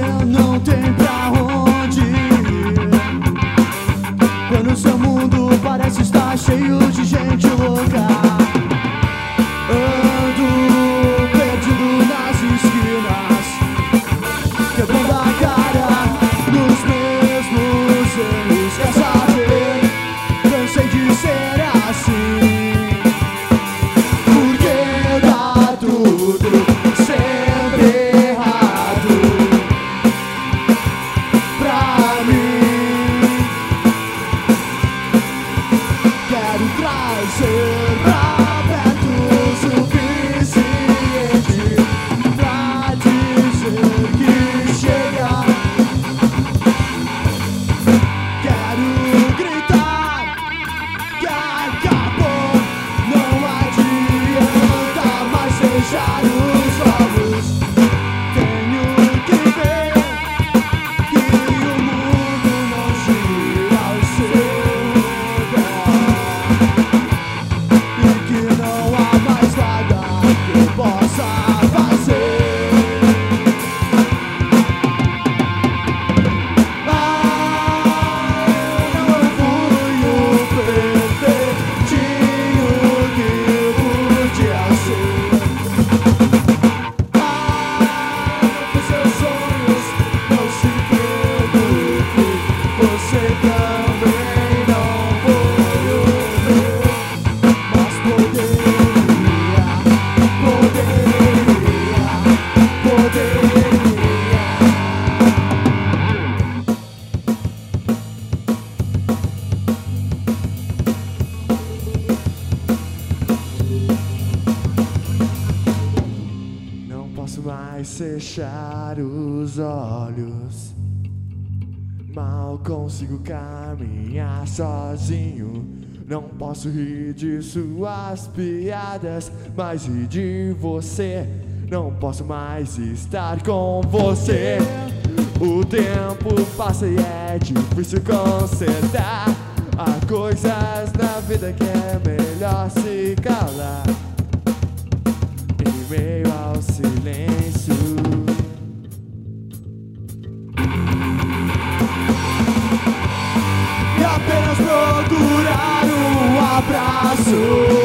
não tem pra onde ir. Quando seu mundo parece estar cheio de gente louca. Ando perdido nas esquinas, quebrando a cara nos mesmos erros. Quer saber? Cansei de ser assim. Porque dá tudo sempre errado pra mim. Quero trazer pra perto o suficiente pra dizer que chega. Quero gritar que acabou. Não adianta mais fechar os olhos. Tenho que ver que o mundo não gira ao seu redor e que não há mais nada que eu possa fazer. Não fui o perfeitinho que podia ser. Os seus sonhos não se preocupe, você também não foi o meu. Mas poderia. Não posso mais fechar os olhos. Mal consigo caminhar sozinho. Não posso rir de suas piadas, mas rir de você. Não posso mais estar com você. O tempo passa e é difícil consertar. Há coisas na vida que é melhor se calar. Em meio ao silêncio, e apenas procurar um abraço.